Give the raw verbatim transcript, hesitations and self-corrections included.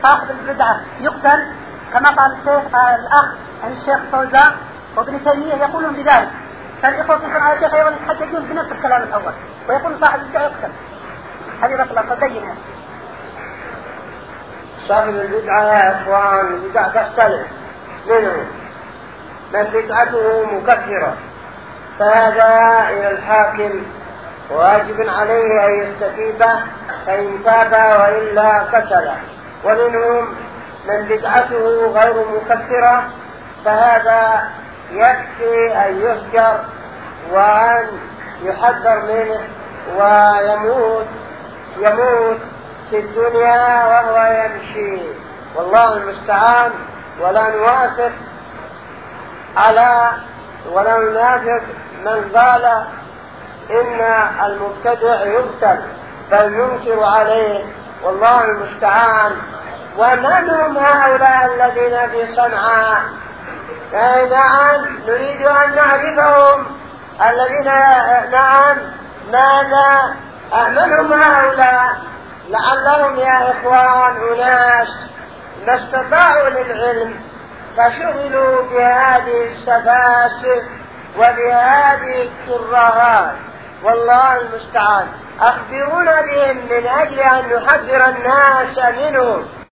صاحب البدعة يقتل كما قال الشيخ الأخ الشيخ فوزان وابن تيمية يقولون بذلك، فالإخوة يقولون على الشيخ أيضا يتحججون بنفس الكلام الأول ويقولون صاحب البدعة يقتل. هذه رقلة فبينها. صاحب البدعة يا إخوان البدعة تختلف منهم، من بدعته مكفرة فهذا إلى الحاكم واجب عليه أن يستتيبه فإن تاب وإلا قتل، ومنهم من بدعته غير مكفرة فهذا يكفي أن يهجر وأن يحذر منه ويموت يموت في الدنيا وهو يمشي، والله المستعان. ولا نوافق على ولا ننافق من قال إن المبتدع يقتل بل ينكر عليه، والله المستعان. ومن هم هؤلاء الذين في صنعاء؟ نعم نريد أن نعرفهم الذين نعم ماذا من هم هؤلاء؟ لعلهم يا إخوان أناس ما استطاعوا للعلم فشغلوا بهذه السفاسف وبهذه الترهات، والله المستعان. أخبرونا بهم من أجل أن نحذر الناس منهم.